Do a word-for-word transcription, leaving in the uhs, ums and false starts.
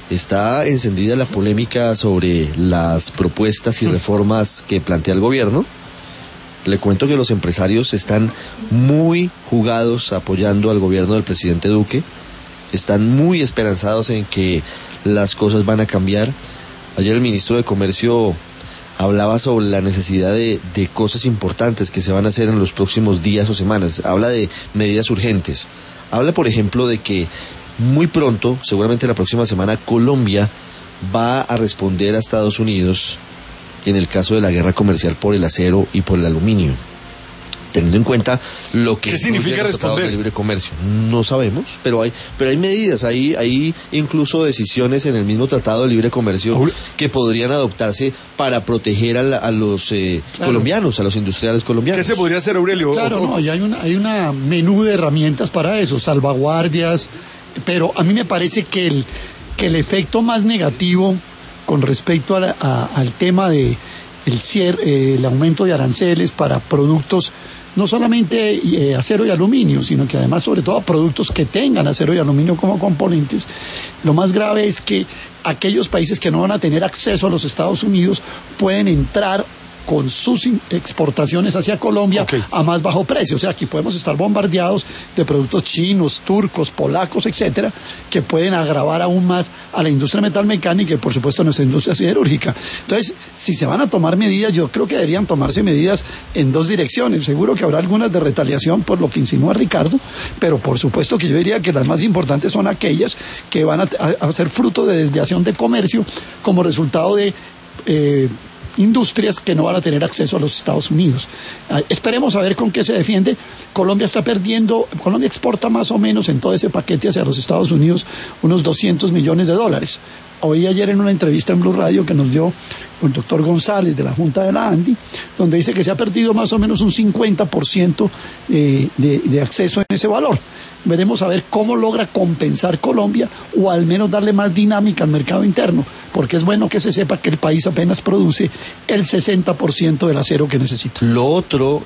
está encendida la polémica sobre las propuestas y reformas que plantea el gobierno. Le cuento que los empresarios están muy jugados apoyando al gobierno del presidente Duque, están muy esperanzados en que las cosas van a cambiar. Ayer el ministro de Comercio hablaba sobre la necesidad de, de cosas importantes que se van a hacer en los próximos días o semanas. Habla de medidas urgentes. Habla, por ejemplo, de que muy pronto, seguramente la próxima semana, Colombia va a responder a Estados Unidos en el caso de la guerra comercial por el acero y por el aluminio. Teniendo en cuenta lo que ¿Qué significa responder? De libre comercio. No sabemos, pero hay pero hay medidas, hay, hay incluso decisiones en el mismo Tratado de Libre Comercio que podrían adoptarse para proteger a, la, a los eh, claro. colombianos, a los industriales colombianos. ¿Qué se podría hacer, Aurelio? Claro, no, y hay una, hay una menú de herramientas para eso, salvaguardias, pero a mí me parece que el, que el efecto más negativo con respecto a la, a, al tema de el, cier, eh, el aumento de aranceles para productos no solamente eh, acero y aluminio, sino que además sobre todo productos que tengan acero y aluminio como componentes, lo más grave es que aquellos países que no van a tener acceso a los Estados Unidos pueden entrar con sus exportaciones hacia Colombia okay. a más bajo precio. O sea, aquí podemos estar bombardeados de productos chinos, turcos, polacos, etcétera, que pueden agravar aún más a la industria metalmecánica y, por supuesto, a nuestra industria siderúrgica. Entonces, si se van a tomar medidas, yo creo que deberían tomarse medidas en dos direcciones. Seguro que habrá algunas de retaliación por lo que insinúa Ricardo, pero por supuesto que yo diría que las más importantes son aquellas que van a, a, a ser fruto de desviación de comercio como resultado de Eh, industrias que no van a tener acceso a los Estados Unidos. Ah, esperemos a ver con qué se defiende. Colombia está perdiendo, Colombia exporta más o menos en todo ese paquete hacia los Estados Unidos unos doscientos millones de dólares. Oí ayer en una entrevista en Blue Radio que nos dio el doctor González de la Junta de la ANDI, donde dice que se ha perdido más o menos un cincuenta por ciento de, de, de acceso en ese valor. Veremos a ver cómo logra compensar Colombia o al menos darle más dinámica al mercado interno, porque es bueno que se sepa que el país apenas produce el sesenta por ciento del acero que necesita. Lo otro